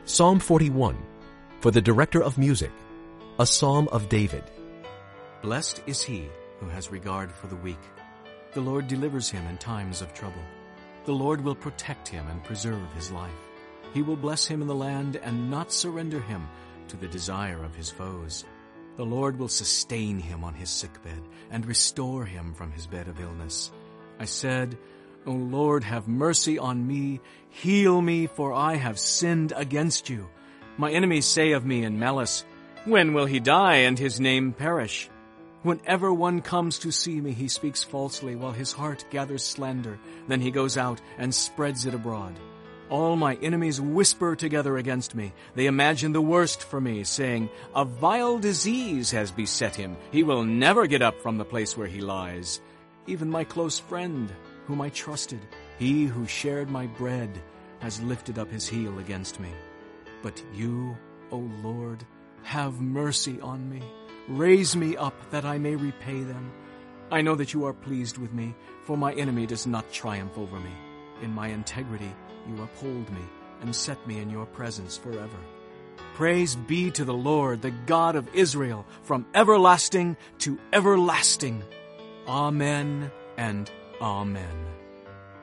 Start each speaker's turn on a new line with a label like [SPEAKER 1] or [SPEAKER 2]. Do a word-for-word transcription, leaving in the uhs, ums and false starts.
[SPEAKER 1] Psalm forty-one, for the director of music, a psalm of David.
[SPEAKER 2] Blessed is he who has regard for the weak. The Lord delivers him in times of trouble. The Lord will protect him and preserve his life. He will bless him in the land and not surrender him to the desire of his foes. The Lord will sustain him on his sickbed and restore him from his bed of illness. I said, O Lord, have mercy on me. Heal me, for I have sinned against you. My enemies say of me in malice, when will he die and his name perish? Whenever one comes to see me, he speaks falsely while his heart gathers slander. Then he goes out and spreads it abroad. All my enemies whisper together against me. They imagine the worst for me, saying, a vile disease has beset him. He will never get up from the place where he lies. Even my close friend, whom I trusted, he who shared my bread, has lifted up his heel against me. But you, O Lord, have mercy on me. Raise me up that I may repay them. I know that you are pleased with me, for my enemy does not triumph over me. In my integrity you uphold me and set me in your presence forever. Praise be to the Lord, the God of Israel, from everlasting to everlasting. Amen and Amen.